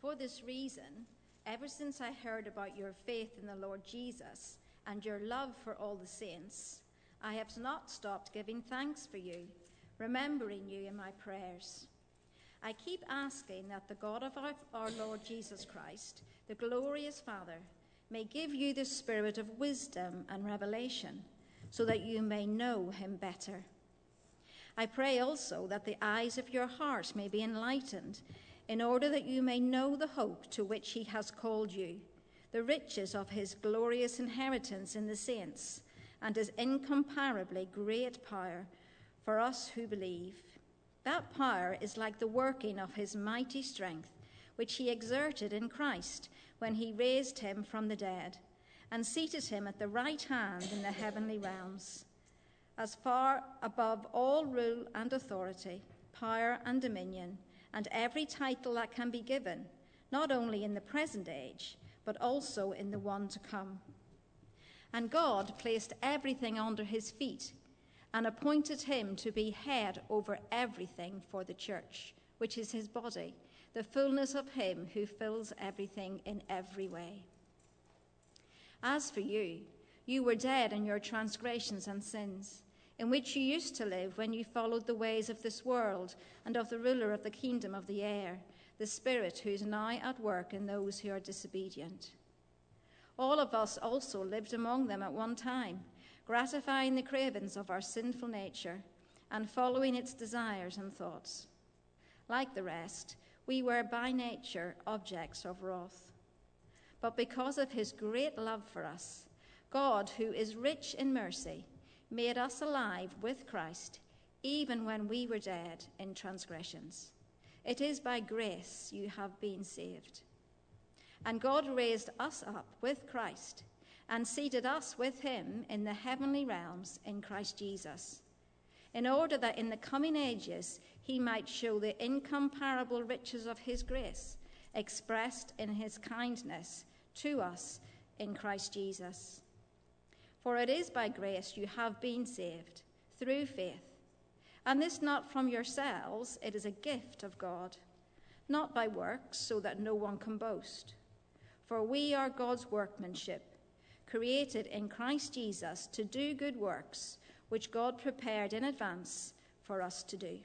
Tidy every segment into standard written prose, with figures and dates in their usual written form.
For this reason, ever since I heard about your faith in the Lord Jesus and your love for all the saints, I have not stopped giving thanks for you, remembering you in my prayers. I keep asking that the God of our Lord Jesus Christ, the glorious Father, may give you the spirit of wisdom and revelation, so that you may know him better. I pray also that the eyes of your heart may be enlightened, in order that you may know the hope to which he has called you, the riches of his glorious inheritance in the saints, and his incomparably great power for us who believe. That power is like the working of his mighty strength, which he exerted in Christ when he raised him from the dead and seated him at the right hand in the heavenly realms, as far above all rule and authority, power and dominion, and every title that can be given, not only in the present age, but also in the one to come. And God placed everything under his feet and appointed him to be head over everything for the church, which is his body, the fullness of him who fills everything in every way. As for you, you were dead in your transgressions and sins, in which you used to live when you followed the ways of this world and of the ruler of the kingdom of the air, the spirit who is now at work in those who are disobedient. All of us also lived among them at one time, gratifying the cravings of our sinful nature and following its desires and thoughts. Like the rest, we were by nature objects of wrath. But because of his great love for us, God, who is rich in mercy, made us alive with Christ, even when we were dead in transgressions. It is by grace you have been saved. And God raised us up with Christ and seated us with him in the heavenly realms in Christ Jesus, in order that in the coming ages he might show the incomparable riches of his grace, expressed in his kindness to us in Christ Jesus. For it is by grace you have been saved, through faith. And this not from yourselves, it is a gift of God, not by works, so that no one can boast. For we are God's workmanship, created in Christ Jesus to do good works, which God prepared in advance for us to do.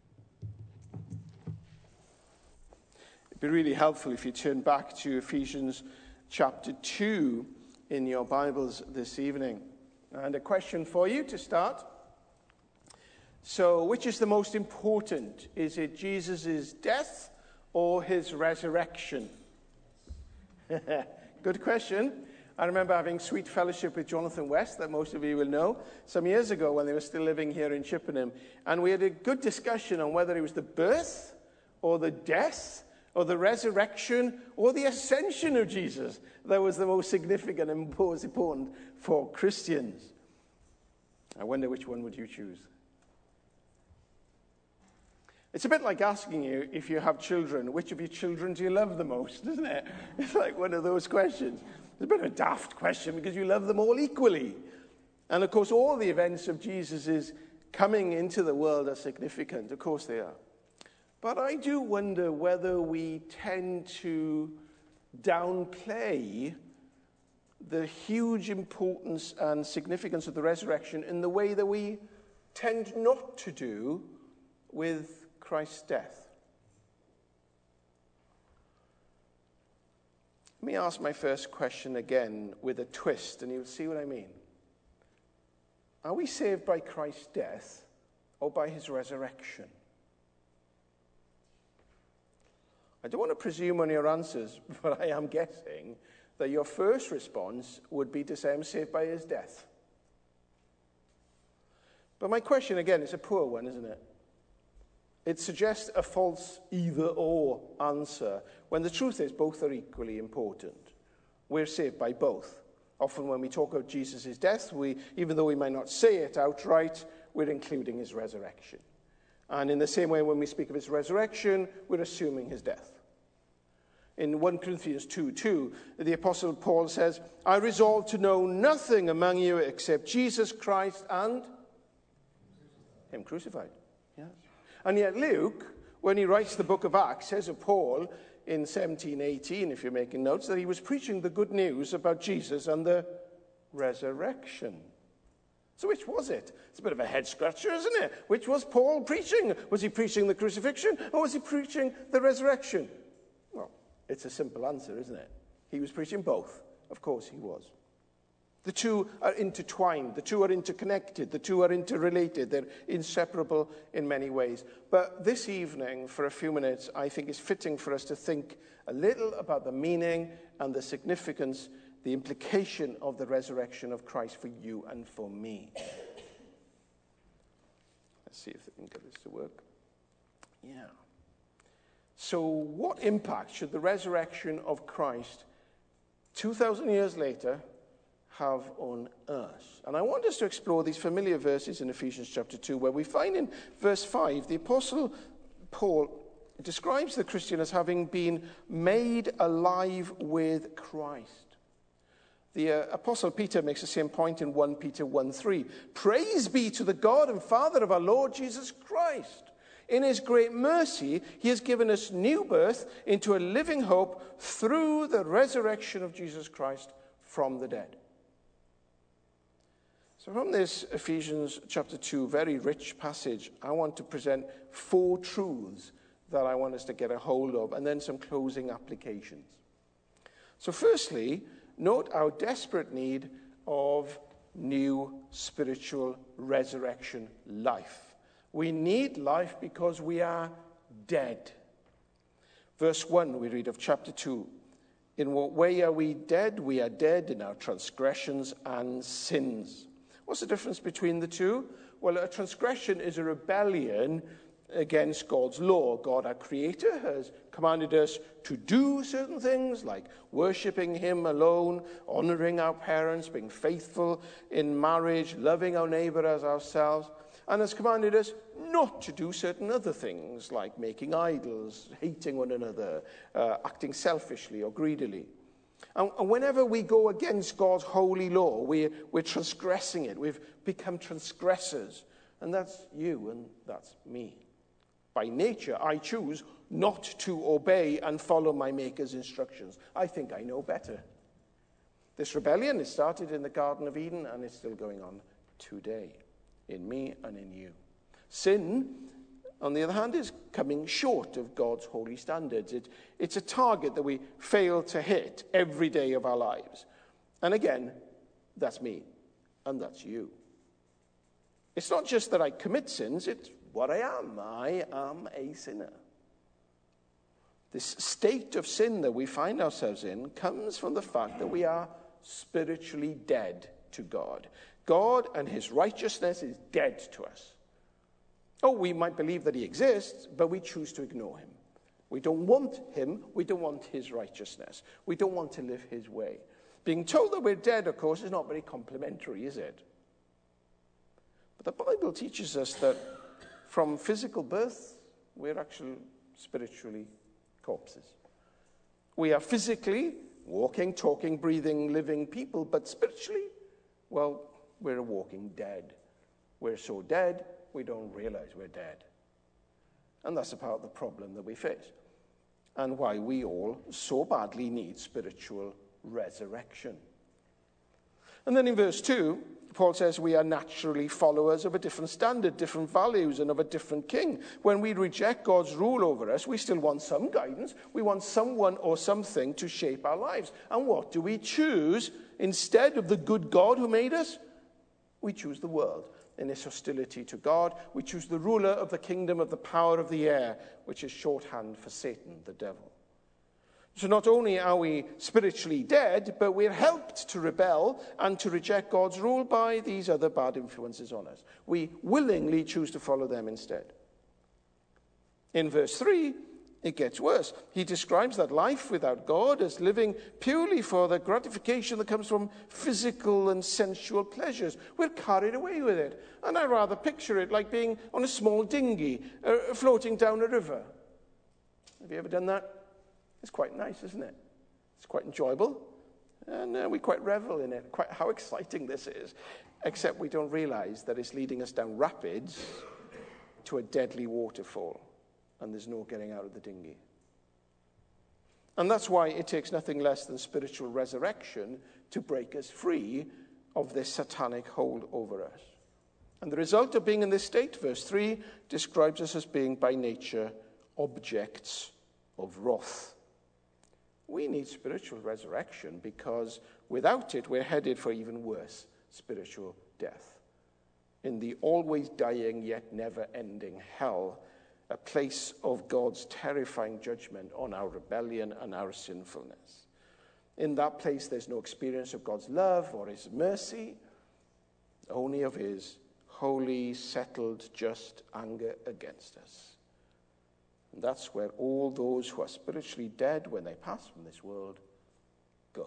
It'd be really helpful if you turn back to Ephesians chapter 2 in your Bibles this evening. And a question for you to start. So, which is the most important? Is it Jesus' death or his resurrection? Good question. I remember having sweet fellowship with Jonathan West, that most of you will know, some years ago when they were still living here in Chippenham. And we had a good discussion on whether it was the birth or the death or the resurrection or the ascension of Jesus that was the most significant and most important for Christians. I wonder which one would you choose? It's a bit like asking you, if you have children, which of your children do you love the most, isn't it? It's like one of those questions. It's a bit of a daft question because you love them all equally. And of course, all the events of Jesus' coming into the world are significant. Of course they are. But I do wonder whether we tend to downplay the huge importance and significance of the resurrection in the way that we tend not to do with Christ's death. Let me ask my first question again with a twist, and you'll see what I mean. Are we saved by Christ's death or by his resurrection? I don't want to presume on your answers, but I am guessing that your first response would be to say, I'm saved by his death. But my question, again, is a poor one, isn't it? It suggests a false either-or answer, when the truth is both are equally important. We're saved by both. Often when we talk of Jesus' death, even though we might not say it outright, we're including his resurrection. And in the same way, when we speak of his resurrection, we're assuming his death. In 1 Corinthians 2:2, the Apostle Paul says, I resolve to know nothing among you except Jesus Christ and him crucified. Yes. And yet Luke, When he writes the book of Acts, says of Paul in 17:18, if you're making notes, that he was preaching the good news about Jesus and the resurrection. So which was it? It's a bit of a head scratcher, isn't it? Which was Paul preaching? Was he preaching the crucifixion, or was he preaching the resurrection? Well, it's a simple answer, isn't it? He was preaching both. Of course he was. The two are intertwined. The two are interconnected. The two are interrelated. They're inseparable in many ways. But this evening, for a few minutes, I think it's fitting for us to think a little about the meaning and the significance, the implication of the resurrection of Christ for you and for me. Let's see if we can get this to work. Yeah. So what impact should the resurrection of Christ 2,000 years later have on us? And I want us to explore these familiar verses in Ephesians chapter 2, where we find in verse 5, the Apostle Paul describes the Christian as having been made alive with Christ. The Apostle Peter makes the same point in 1 Peter 1:3. Praise be to the God and Father of our Lord Jesus Christ. In his great mercy, he has given us new birth into a living hope through the resurrection of Jesus Christ from the dead. So from this Ephesians chapter 2 very rich passage, I want to present 4 truths that I want us to get a hold of, and then some closing applications. So firstly, note our desperate need of new spiritual resurrection life. We need life because we are dead. Verse 1, we read of chapter 2. In what way are we dead? We are dead in our transgressions and sins. What's the difference between the two? Well, a transgression is a rebellion against God's law. God, our Creator, has commanded us to do certain things like worshipping him alone, honoring our parents, being faithful in marriage, loving our neighbor as ourselves, and has commanded us not to do certain other things like making idols, hating one another, acting selfishly or greedily. And whenever we go against God's holy law, we're transgressing it. We've become transgressors. And that's you and that's me. By nature, I choose not to obey and follow my Maker's instructions. I think I know better. This rebellion, it started in the Garden of Eden, and it's still going on today, in me and in you. Sin, on the other hand, is coming short of God's holy standards. It's a target that we fail to hit every day of our lives. And again, that's me, and that's you. It's not just that I commit sins, it's what I am. I am a sinner. This state of sin that we find ourselves in comes from the fact that we are spiritually dead to God. God and his righteousness is dead to us. Oh, we might believe that he exists, but we choose to ignore him. We don't want him. We don't want his righteousness. We don't want to live his way. Being told that we're dead, of course, is not very complimentary, is it? But the Bible teaches us that from physical birth, we're actually spiritually corpses. We are physically walking, talking, breathing, living people, but spiritually, well, we're a walking dead. We're so dead, we don't realize we're dead. And that's a part of the problem that we face, and why we all so badly need spiritual resurrection. And then in verse 2, Paul says we are naturally followers of a different standard, different values, and of a different king. When we reject God's rule over us, we still want some guidance. We want someone or something to shape our lives. And what do we choose instead of the good God who made us? We choose the world. In its hostility to God, we choose the ruler of the kingdom of the power of the air, which is shorthand for Satan, the devil. So not only are we spiritually dead, but we're helped to rebel and to reject God's rule by these other bad influences on us. We willingly choose to follow them instead. In verse 3, it gets worse. He describes that life without God as living purely for the gratification that comes from physical and sensual pleasures. We're carried away with it. And I rather picture it like being on a small dinghy floating down a river. Have you ever done that? It's quite nice, isn't it? It's quite enjoyable. And we quite revel in it. Quite how exciting this is. Except we don't realize that it's leading us down rapids to a deadly waterfall. and there's no getting out of the dinghy. And that's why it takes nothing less than spiritual resurrection to break us free of this satanic hold over us. And the result of being in this state, verse 3, describes us as being by nature objects of wrath. We need spiritual resurrection because without it, we're headed for even worse spiritual death. In the always dying yet never-ending hell, a place of God's terrifying judgment on our rebellion and our sinfulness. In that place, there's no experience of God's love or his mercy, only of his holy, settled, just anger against us. And that's where all those who are spiritually dead when they pass from this world go.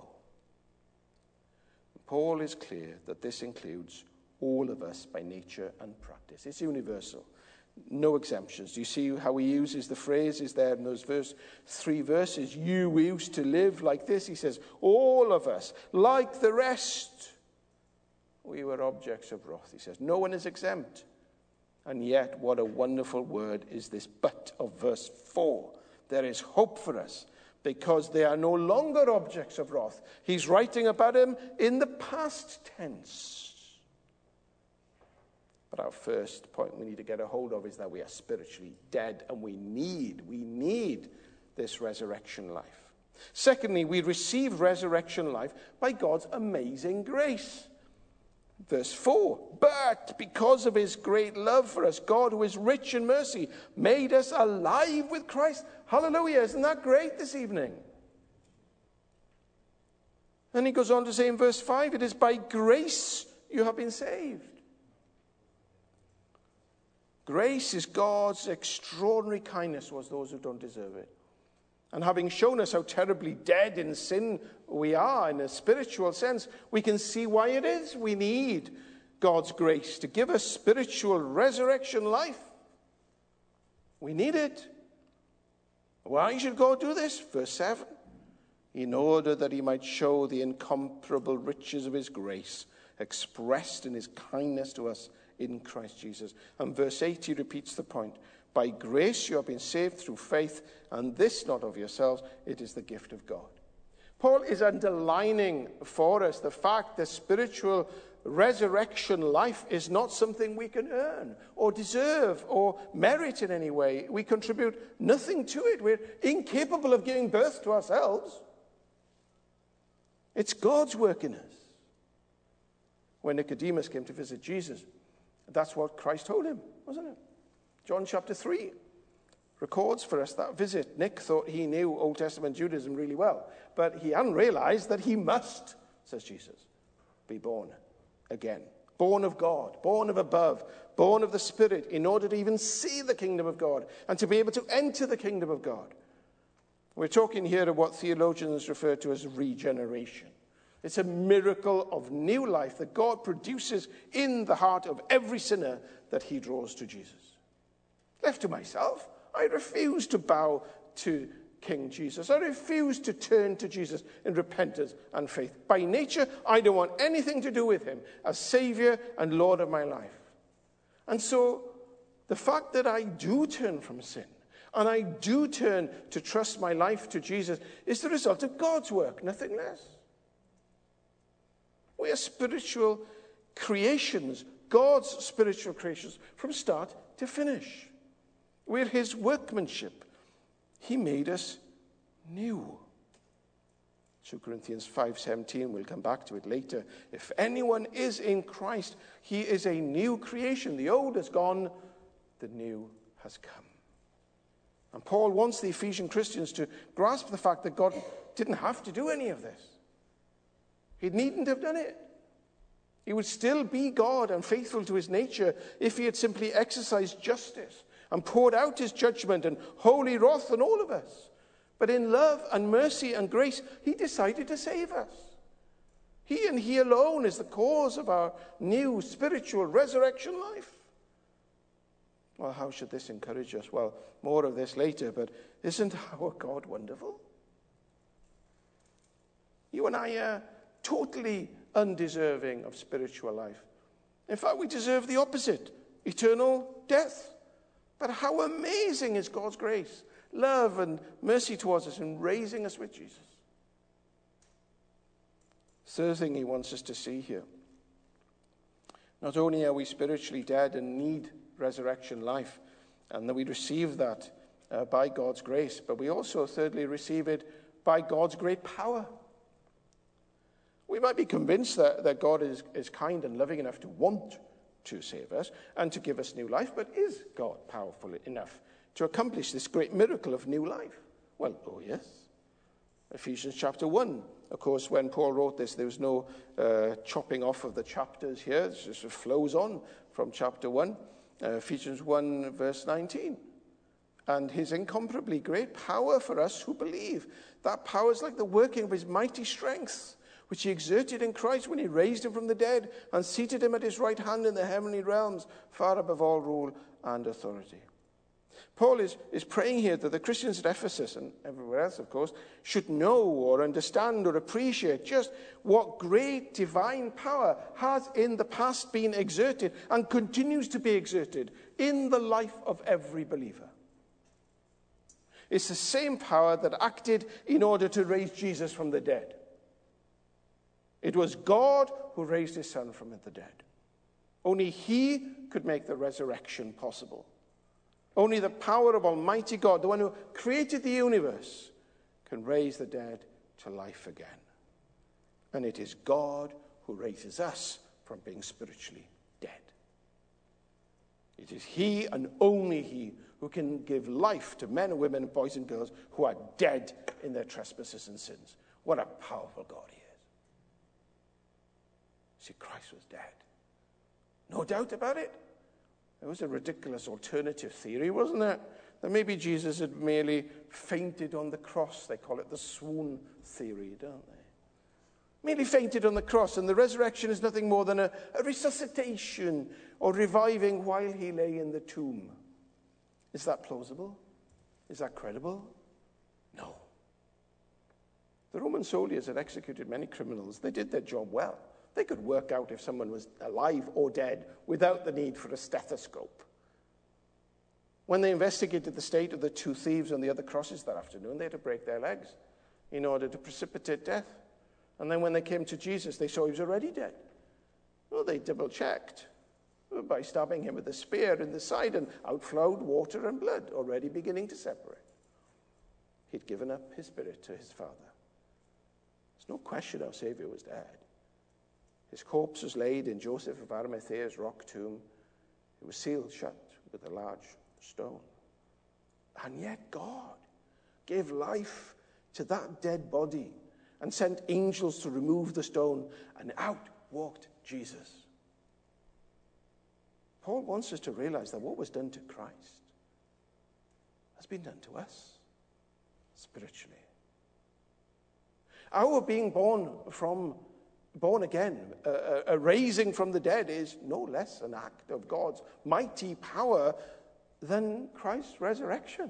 Paul is clear that this includes all of us by nature and practice. It's universal. No exemptions. Do you see how he uses the phrases there in those three verses? You used to live like this. He says, all of us, like the rest, we were objects of wrath. He says, no one is exempt. And yet, what a wonderful word is this but of verse 4. There is hope for us because they are no longer objects of wrath. He's writing about them in the past tense. But our first point we need to get a hold of is that we are spiritually dead and we need this resurrection life. Secondly, we receive resurrection life by God's amazing grace. Verse 4, but because of his great love for us, God, who is rich in mercy, made us alive with Christ. Hallelujah. Isn't that great this evening? And he goes on to say in verse 5, it is by grace you have been saved. Grace is God's extraordinary kindness towards those who don't deserve it. And having shown us how terribly dead in sin we are in a spiritual sense, we can see why it is we need God's grace to give us spiritual resurrection life. We need it. Why should God do this? Verse 7, in order that he might show the incomparable riches of his grace expressed in his kindness to us in Christ Jesus. And verse 8, he repeats the point. By grace you have been saved through faith, and this not of yourselves, it is the gift of God. Paul is underlining for us the fact that spiritual resurrection life is not something we can earn or deserve or merit in any way. We contribute nothing to it. We're incapable of giving birth to ourselves. It's God's work in us. When Nicodemus came to visit Jesus, that's what Christ told him, wasn't it? John chapter 3 records for us that visit. Nick thought he knew Old Testament Judaism really well, but he hadn't realized that he must, says Jesus, be born again. Born of God, born of above, born of the Spirit, in order to even see the kingdom of God and to be able to enter the kingdom of God. We're talking here of what theologians refer to as regeneration. It's a miracle of new life that God produces in the heart of every sinner that he draws to Jesus. Left to myself, I refuse to bow to King Jesus. I refuse to turn to Jesus in repentance and faith. By nature, I don't want anything to do with him as Savior and Lord of my life. And so, the fact that I do turn from sin and I do turn to trust my life to Jesus is the result of God's work, nothing less. We are spiritual creations, God's spiritual creations, from start to finish. We're his workmanship. He made us new. 2 Corinthians 5:17, we'll come back to it later. If anyone is in Christ, he is a new creation. The old has gone, the new has come. And Paul wants the Ephesian Christians to grasp the fact that God didn't have to do any of this. He needn't have done it. He would still be God and faithful to his nature if he had simply exercised justice and poured out his judgment and holy wrath on all of us. But in love and mercy and grace, he decided to save us. He and he alone is the cause of our new spiritual resurrection life. Well, how should this encourage us? Well, more of this later, but isn't our God wonderful? You and I are totally undeserving of spiritual life. In fact, we deserve the opposite, eternal death. But how amazing is God's grace, love and mercy towards us in raising us with Jesus. Third thing he wants us to see here. Not only are we spiritually dead and need resurrection life, and that we receive that by God's grace, but we also, thirdly, receive it by God's great power. We might be convinced that God is kind and loving enough to want to save us and to give us new life, but is God powerful enough to accomplish this great miracle of new life? Well, oh yes. Ephesians chapter 1. Of course, when Paul wrote this, there was no chopping off of the chapters here. It just flows on from chapter 1. Ephesians 1, verse 19. And his incomparably great power for us who believe. That power is like the working of his mighty strength, which he exerted in Christ when he raised him from the dead and seated him at his right hand in the heavenly realms, far above all rule and authority. Paul is praying here that the Christians at Ephesus, and everywhere else, of course, should know or understand or appreciate just what great divine power has in the past been exerted and continues to be exerted in the life of every believer. It's the same power that acted in order to raise Jesus from the dead. It was God who raised his son from the dead. Only he could make the resurrection possible. Only the power of Almighty God, the one who created the universe, can raise the dead to life again. And it is God who raises us from being spiritually dead. It is he and only he who can give life to men and women and boys and girls who are dead in their trespasses and sins. What a powerful God he is. See, Christ was dead. No doubt about it. It was a ridiculous alternative theory, wasn't it? That maybe Jesus had merely fainted on the cross. They call it the swoon theory, don't they? Merely fainted on the cross, and the resurrection is nothing more than a resuscitation or reviving while he lay in the tomb. Is that plausible? Is that credible? No. The Roman soldiers had executed many criminals. They did their job well. They could work out if someone was alive or dead without the need for a stethoscope. When they investigated the state of the two thieves on the other crosses that afternoon, they had to break their legs in order to precipitate death. And then when they came to Jesus, they saw he was already dead. Well, they double-checked by stabbing him with a spear in the side, and out flowed water and blood, already beginning to separate. He'd given up his spirit to his Father. There's no question our Savior was dead. His corpse was laid in Joseph of Arimathea's rock tomb. It was sealed shut with a large stone. And yet God gave life to that dead body and sent angels to remove the stone, and out walked Jesus. Paul wants us to realize that what was done to Christ has been done to us spiritually. Our being born again, a raising from the dead, is no less an act of God's mighty power than Christ's resurrection.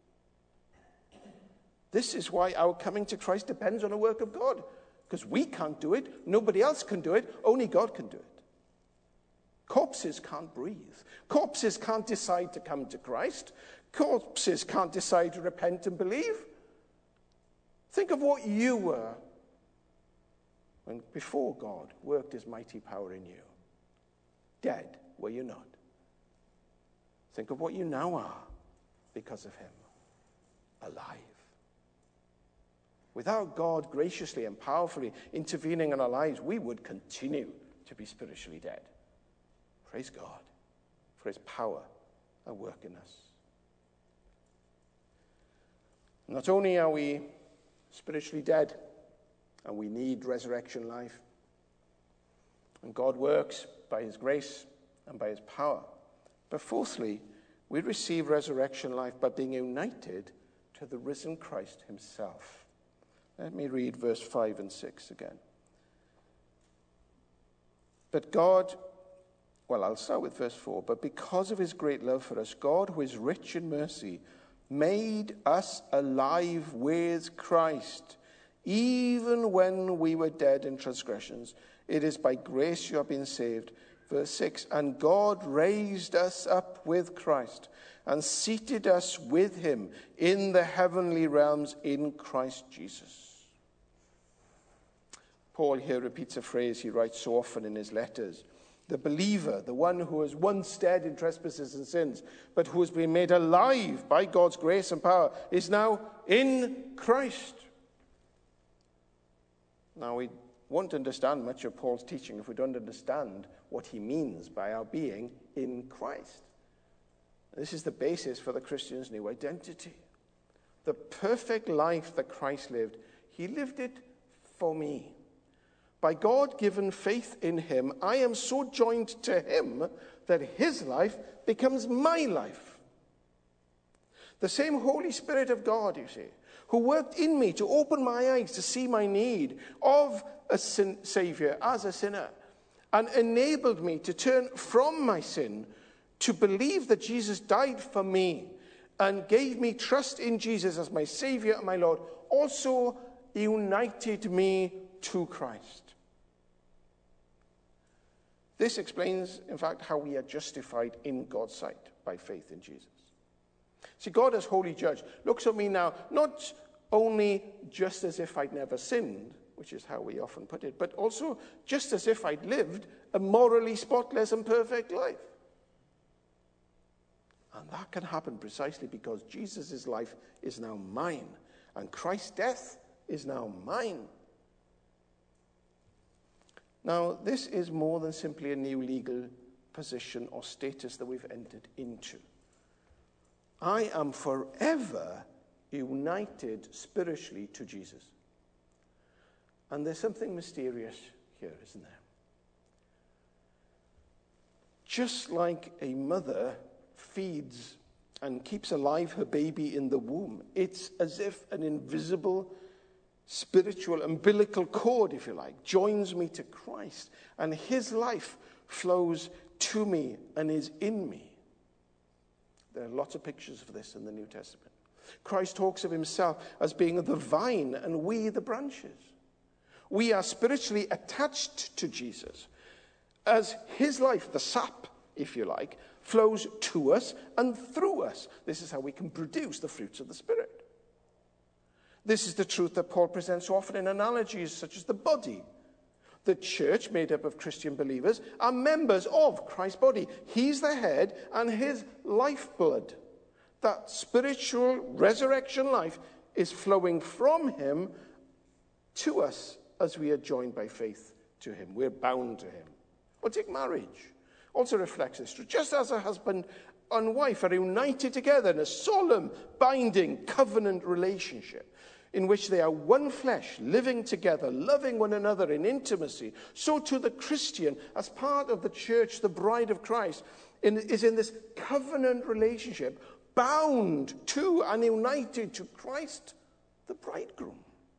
This is why our coming to Christ depends on a work of God, because we can't do it, nobody else can do it, only God can do it. Corpses can't breathe. Corpses can't decide to come to Christ. Corpses can't decide to repent and believe. Think of what you were when before God worked his mighty power in you. Dead, were you not? Think of what you now are because of him. Alive. Without God graciously and powerfully intervening in our lives, we would continue to be spiritually dead. Praise God for his power at work in us. Not only are we spiritually dead, and we need resurrection life, and God works by his grace and by his power, but fourthly, we receive resurrection life by being united to the risen Christ himself. Let me read verse 5 and 6 again. But God, well, I'll start with verse 4. But because of his great love for us, God, who is rich in mercy, made us alive with Christ, even when we were dead in transgressions. It is by grace you have been saved. Verse 6, and God raised us up with Christ and seated us with him in the heavenly realms in Christ Jesus. Paul here repeats a phrase he writes so often in his letters. The believer, the one who was once dead in trespasses and sins, but who has been made alive by God's grace and power, is now in Christ. Now, we won't understand much of Paul's teaching if we don't understand what he means by our being in Christ. This is the basis for the Christian's new identity. The perfect life that Christ lived, he lived it for me. By God-given faith in him, I am so joined to him that his life becomes my life. The same Holy Spirit of God, you see, who worked in me to open my eyes to see my need of a Savior as a sinner, and enabled me to turn from my sin to believe that Jesus died for me and gave me trust in Jesus as my Savior and my Lord, also united me to Christ. This explains, in fact, how we are justified in God's sight by faith in Jesus. See, God as holy judge looks at me now not only just as if I'd never sinned, which is how we often put it, but also just as if I'd lived a morally spotless and perfect life. And that can happen precisely because Jesus' life is now mine, and Christ's death is now mine. Now, this is more than simply a new legal position or status that we've entered into. I am forever united spiritually to Jesus. And there's something mysterious here, isn't there? Just like a mother feeds and keeps alive her baby in the womb, it's as if an invisible spiritual umbilical cord, if you like, joins me to Christ, and his life flows to me and is in me. There are lots of pictures of this in the New Testament. Christ talks of himself as being the vine and we the branches. We are spiritually attached to Jesus as his life, the sap, if you like, flows to us and through us. This is how we can produce the fruits of the Spirit. This is the truth that Paul presents so often in analogies such as the body. The church, made up of Christian believers, are members of Christ's body. He's the head and his lifeblood. That spiritual resurrection life is flowing from him to us as we are joined by faith to him. We're bound to him. Or take marriage. Also reflects this truth. Just as a husband and wife are united together in a solemn, binding, covenant relationship, in which they are one flesh, living together, loving one another in intimacy, so too the Christian, as part of the church, the bride of Christ, is in this covenant relationship, bound to and united to Christ, the bridegroom.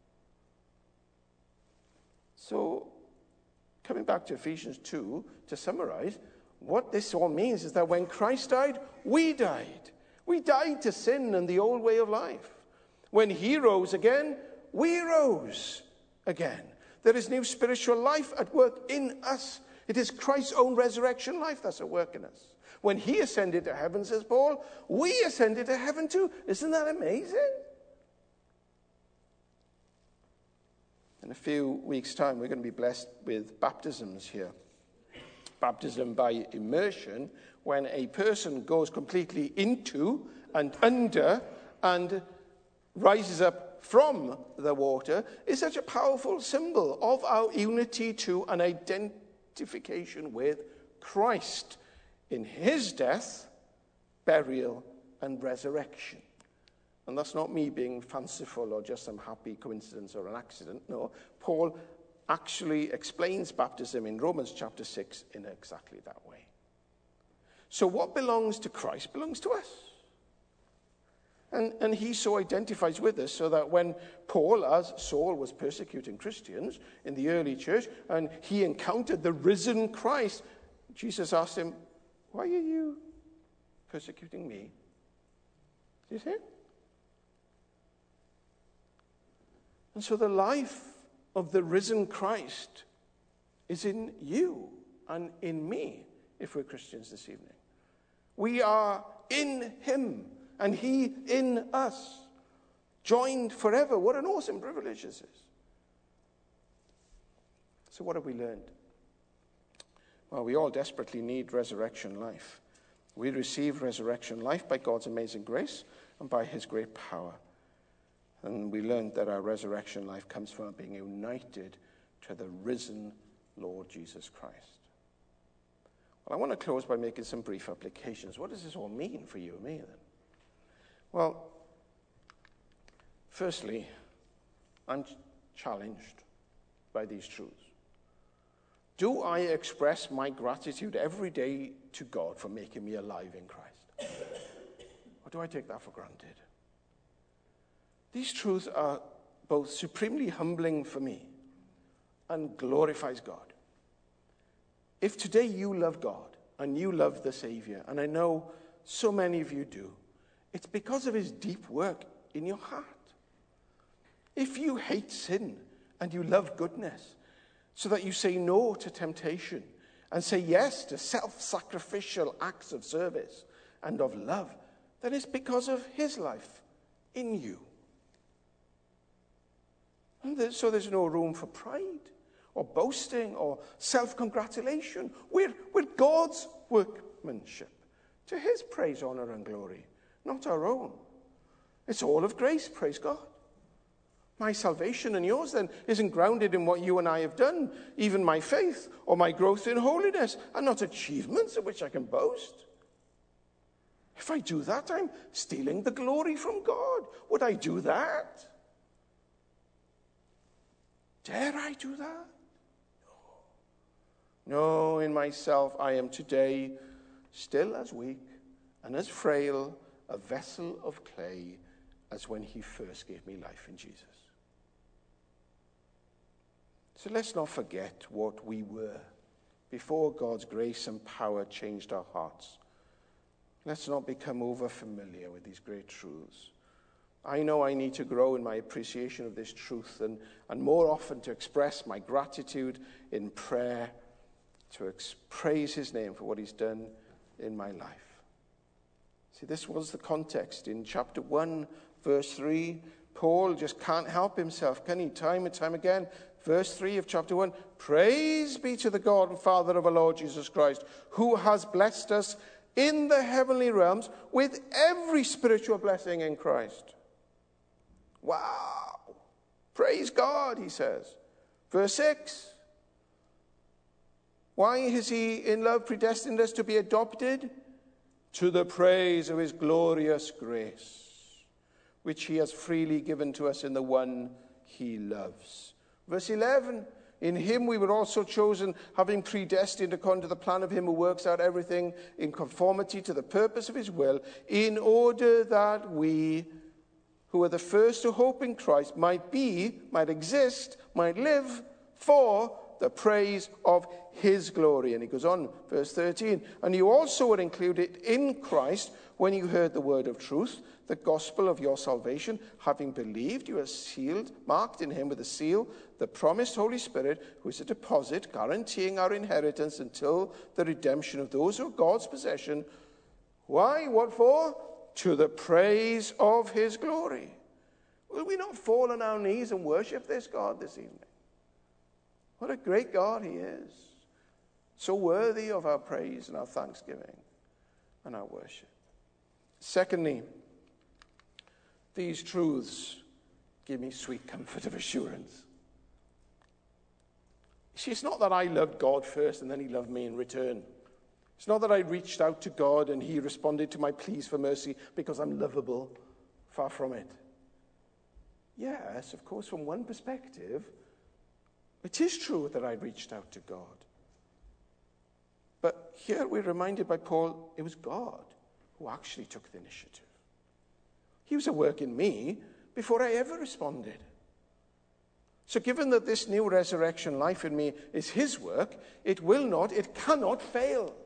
So, coming back to Ephesians 2, to summarize, what this all means is that when Christ died, we died. We died to sin and the old way of life. When he rose again, we rose again. There is new spiritual life at work in us. It is Christ's own resurrection life that's at work in us. When he ascended to heaven, says Paul, we ascended to heaven too. Isn't that amazing? In a few weeks' time, we're going to be blessed with baptisms here. Baptism by immersion, when a person goes completely into and under and rises up from the water, is such a powerful symbol of our unity to an identification with Christ in his death, burial, and resurrection. And that's not me being fanciful or just some happy coincidence or an accident. No, Paul actually explains baptism in Romans chapter 6 in exactly that way. So what belongs to Christ belongs to us. And he so identifies with us so that when Paul, as Saul, was persecuting Christians in the early church, and he encountered the risen Christ, Jesus asked him, why are you persecuting me? Do you see? And so the life of the risen Christ is in you and in me, if we're Christians this evening. We are in him, and he in us, joined forever. What an awesome privilege this is. So what have we learned? Well, we all desperately need resurrection life. We receive resurrection life by God's amazing grace and by his great power. And we learned that our resurrection life comes from being united to the risen Lord Jesus Christ. Well, I want to close by making some brief applications. What does this all mean for you and me then? Well, firstly, I'm challenged by these truths. Do I express my gratitude every day to God for making me alive in Christ? Or do I take that for granted? These truths are both supremely humbling for me and glorifies God. If today you love God and you love the Savior, and I know so many of you do, it's because of his deep work in your heart. If you hate sin and you love goodness, so that you say no to temptation and say yes to self-sacrificial acts of service and of love, then it's because of his life in you. And so there's no room for pride or boasting or self-congratulation. We're God's workmanship, to his praise, honor, and glory, not our own. It's all of grace, praise God. My salvation and yours then isn't grounded in what you and I have done, even my faith or my growth in holiness, and not achievements of which I can boast. If I do that, I'm stealing the glory from God. Would I do that? Dare I do that? No, in myself I am today still as weak and as frail a vessel of clay as when he first gave me life in Jesus. So let's not forget what we were before God's grace and power changed our hearts. Let's not become over-familiar with these great truths. I know I need to grow in my appreciation of this truth and more often to express my gratitude in prayer, to praise his name for what he's done in my life. See, this was the context. In chapter 1, verse 3, Paul just can't help himself, can he? Time and time again. Verse 3 of chapter 1, praise be to the God and Father of our Lord Jesus Christ, who has blessed us in the heavenly realms with every spiritual blessing in Christ. Wow! Praise God, he says. Verse 6, why has he in love predestined us to be adopted? To the praise of his glorious grace, which he has freely given to us in the one he loves. Verse 11, in him we were also chosen, having predestined according to the plan of him who works out everything in conformity to the purpose of his will, in order that we, who are the first to hope in Christ, might exist, might live for the praise of his glory. And he goes on, verse 13, and you also were included in Christ when you heard the word of truth, the gospel of your salvation. Having believed, you are sealed, marked in him with a seal, the promised Holy Spirit, who is a deposit guaranteeing our inheritance until the redemption of those who are God's possession. Why? What for? To the praise of his glory. Will we not fall on our knees and worship this God this evening? What a great God he is. So worthy of our praise and our thanksgiving and our worship. Secondly, these truths give me sweet comfort of assurance. See, it's not that I loved God first and then he loved me in return. It's not that I reached out to God and he responded to my pleas for mercy because I'm lovable. Far from it. Yes, of course, from one perspective, it is true that I reached out to God. But here we're reminded by Paul, it was God who actually took the initiative. He was at work in me before I ever responded. So given that this new resurrection life in me is his work, it cannot fail.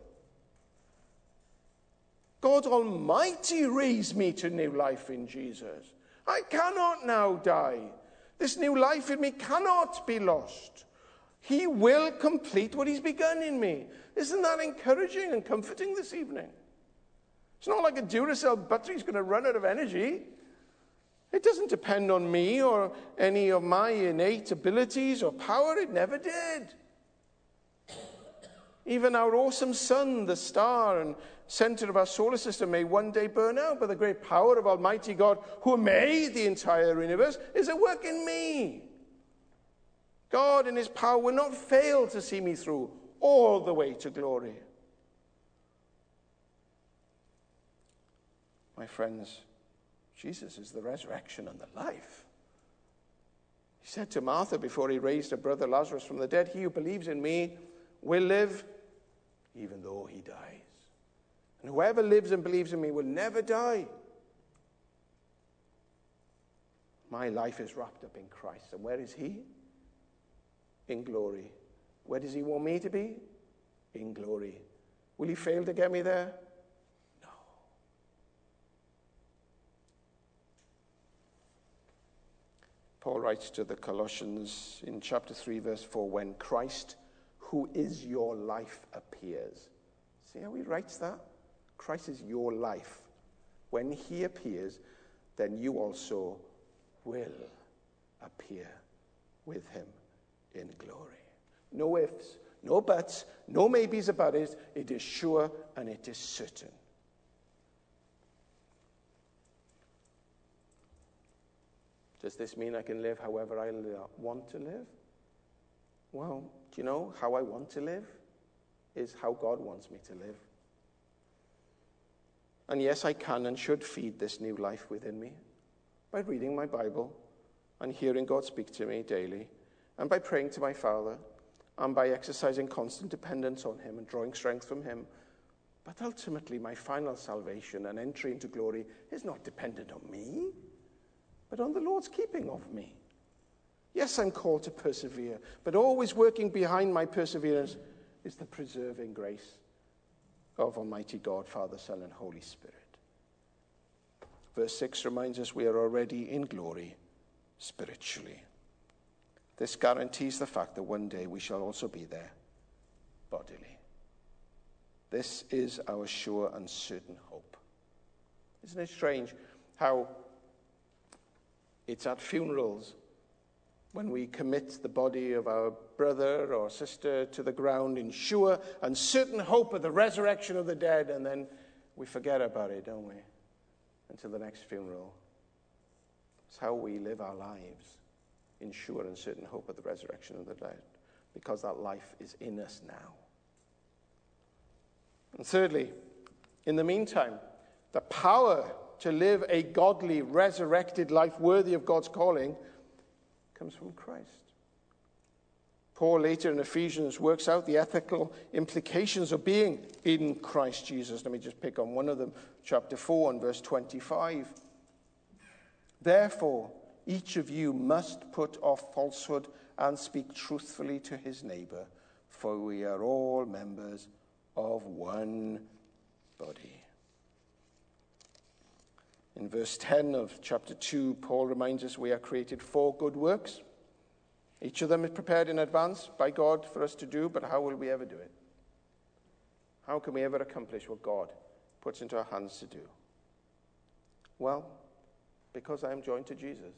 God Almighty raised me to new life in Jesus. I cannot now die. This new life in me cannot be lost. He will complete what he's begun in me. Isn't that encouraging and comforting this evening? It's not like a Duracell battery's going to run out of energy. It doesn't depend on me or any of my innate abilities or power. It never did. Even our awesome sun, the star and center of our solar system, may one day burn out, but the great power of Almighty God, who made the entire universe, is at work in me. God in his power will not fail to see me through all the way to glory. My friends, Jesus is the resurrection and the life. He said to Martha before he raised her brother Lazarus from the dead, he who believes in me will live even though he dies. And whoever lives and believes in me will never die. My life is wrapped up in Christ. And where is he? In glory. Where does he want me to be? In glory. Will he fail to get me there? No. Paul writes to the Colossians in chapter 3, verse 4, when Christ, who is your life, appears. See how he writes that? Christ is your life. When he appears, then you also will appear with him in glory. No ifs, no buts, no maybes about it. It is sure and it is certain. Does this mean I can live however I want to live? Well, do you know how I want to live is how God wants me to live. And yes, I can and should feed this new life within me by reading my Bible and hearing God speak to me daily, and by praying to my Father, and by exercising constant dependence on him and drawing strength from him. But ultimately, my final salvation and entry into glory is not dependent on me, but on the Lord's keeping of me. Yes, I'm called to persevere, but always working behind my perseverance is the preserving grace of Almighty God, Father, Son, and Holy Spirit. Verse 6 reminds us we are already in glory spiritually. This guarantees the fact that one day we shall also be there bodily. This is our sure and certain hope. Isn't it strange how it's at funerals when we commit the body of our brother or sister to the ground in sure and certain hope of the resurrection of the dead, and then we forget about it, don't we? Until the next funeral. It's how we live our lives, in sure and certain hope of the resurrection of the dead, because that life is in us now. And thirdly, in the meantime, the power to live a godly, resurrected life worthy of God's calling comes from Christ. Paul later in Ephesians works out the ethical implications of being in Christ Jesus. Let me just pick on one of them, chapter 4 and verse 25. Therefore, each of you must put off falsehood and speak truthfully to his neighbor, for we are all members of one body. In verse 10 of chapter 2, Paul reminds us we are created for good works. Each of them is prepared in advance by God for us to do, but how will we ever do it? How can we ever accomplish what God puts into our hands to do? Well, because I am joined to Jesus.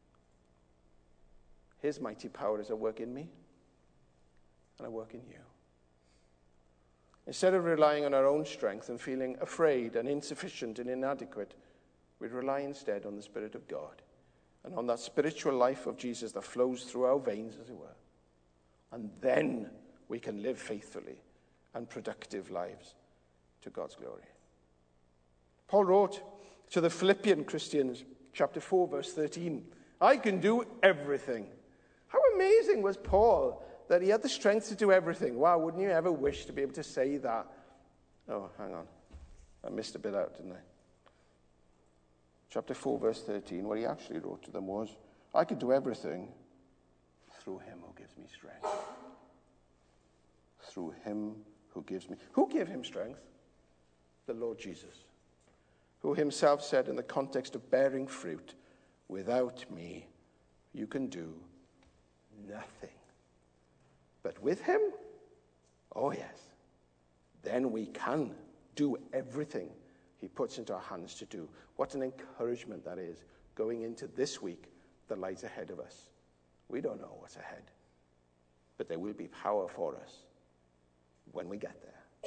His mighty power is at work in me, and at work in you. Instead of relying on our own strength and feeling afraid and insufficient and inadequate, we rely instead on the Spirit of God and on that spiritual life of Jesus that flows through our veins, as it were. And then we can live faithfully and productive lives to God's glory. Paul wrote to the Philippian Christians, chapter 4, verse 13, I can do everything. How amazing was Paul that he had the strength to do everything? Wow, wouldn't you ever wish to be able to say that? Oh, hang on. I missed a bit out, didn't I? Chapter 4, verse 13, what he actually wrote to them was, I can do everything through him who gives me strength. Through him who gives me... Who gave him strength? The Lord Jesus, who himself said in the context of bearing fruit, without me, you can do nothing. But with him, oh yes, then we can do everything he puts into our hands to do. What an encouragement that is, going into this week that lies ahead of us. We don't know what's ahead, but there will be power for us when we get there.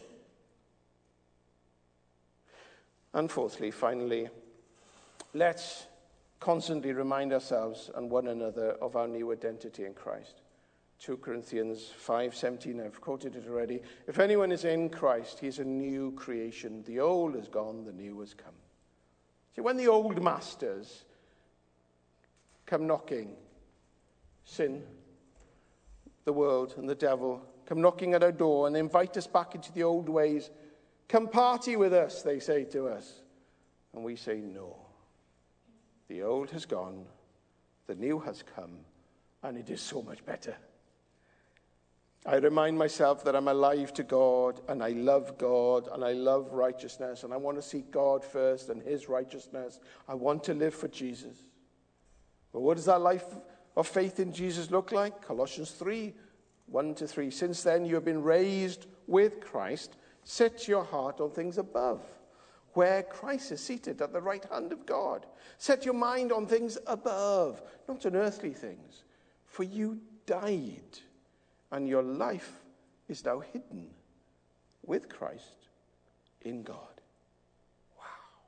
And fourthly, finally, let's constantly remind ourselves and one another of our new identity in Christ. 2 Corinthians 5:17, I've quoted it already. If anyone is in Christ, he is a new creation. The old is gone, the new has come. See, when the old masters come knocking, sin, the world, and the devil come knocking at our door and invite us back into the old ways, come party with us, they say to us. And we say, no. The old has gone, the new has come, and it is so much better. I remind myself that I'm alive to God, and I love God, and I love righteousness, and I want to seek God first and his righteousness. I want to live for Jesus. But what does that life of faith in Jesus look like? Colossians 3:1-3. Since then you have been raised with Christ. Set your heart on things above, where Christ is seated at the right hand of God. Set your mind on things above, not on earthly things. For you died, and your life is now hidden with Christ in God. Wow.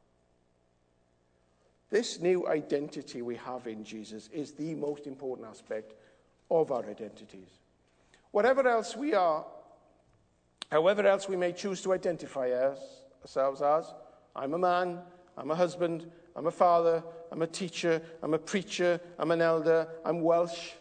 This new identity we have in Jesus is the most important aspect of our identities. Whatever else we are, however else we may choose to identify ourselves as, I'm a man, I'm a husband, I'm a father, I'm a teacher, I'm a preacher, I'm an elder, I'm Welsh.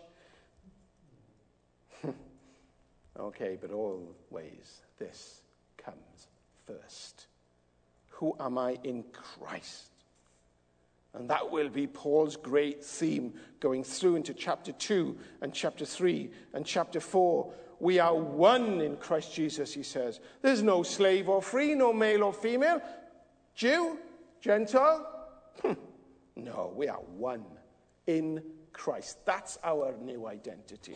Okay, but always this comes first. Who am I in Christ? And that will be Paul's great theme going through into chapter 2 and chapter 3 and chapter 4. We are one in Christ Jesus, he says. There's no slave or free, no male or female, Jew, Gentile. No, we are one in Christ. That's our new identity.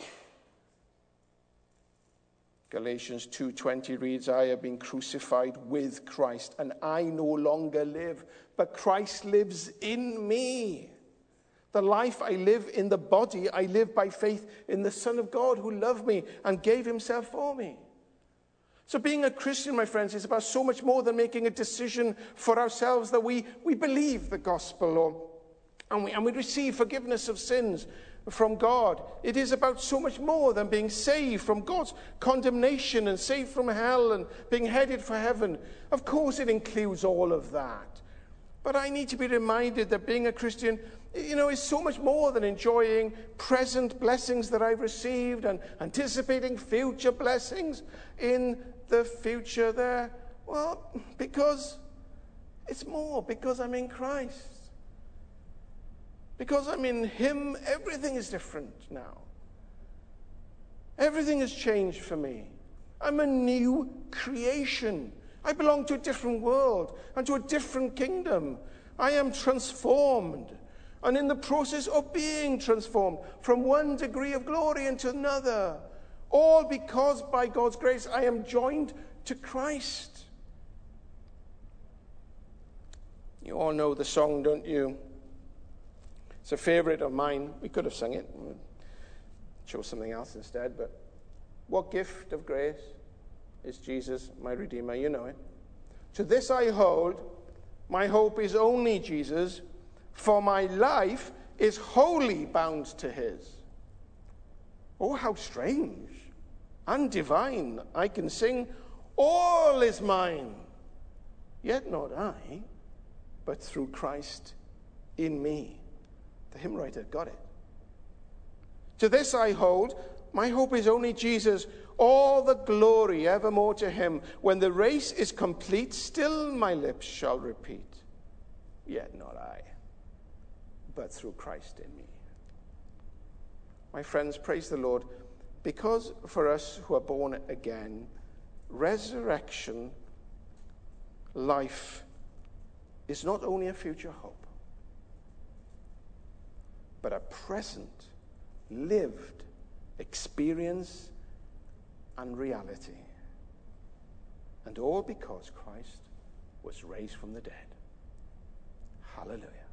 Galatians 2:20 reads, I have been crucified with Christ, and I no longer live, but Christ lives in me. The life I live in the body, I live by faith in the Son of God who loved me and gave himself for me. So being a Christian, my friends, is about so much more than making a decision for ourselves that we believe the gospel and we receive forgiveness of sins from God. It is about so much more than being saved from God's condemnation and saved from hell and being headed for heaven. Of course it includes all of that. But I need to be reminded that being a Christian, is so much more than enjoying present blessings that I've received and anticipating future blessings in the future there. Well, because it's more, because I'm in Christ. Because I'm in him, everything is different now. Everything has changed for me. I'm a new creation. I belong to a different world and to a different kingdom. I am transformed and in the process of being transformed from one degree of glory into another. All because by God's grace I am joined to Christ. You all know the song, don't you? It's a favorite of mine. We could have sung it. Chose something else instead, but what gift of grace is Jesus, my Redeemer? You know it. To this I hold, my hope is only Jesus, for my life is wholly bound to his. Oh, how strange and divine. I can sing, all is mine, yet not I, but through Christ in me. The hymn writer got it. To this I hold, my hope is only Jesus, all the glory evermore to him. When the race is complete, still my lips shall repeat, yet not I, but through Christ in me. My friends, praise the Lord, because for us who are born again, resurrection life is not only a future hope, but a present, lived experience and reality. And all because Christ was raised from the dead. Hallelujah.